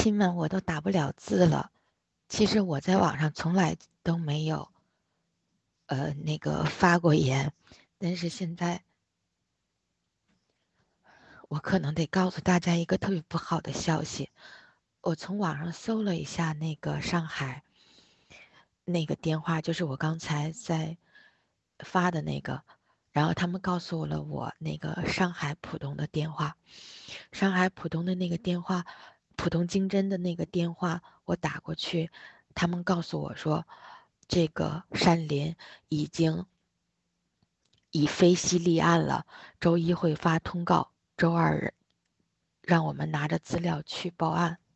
亲们，我都打不了字了。其实我在网上从来都没有那个发过言，但是现在我可能得告诉大家一个特别不好的消息。我从网上搜了一下那个上海那个电话，就是我刚才在发的那个，然后他们告诉我了我那个上海浦东的电话，上海浦东的那个电话，浦东经侦的那个电话，我打过去，他们告诉我说，这个山林已非西立案了，周一会发通告，周二让我们拿着资料去报案。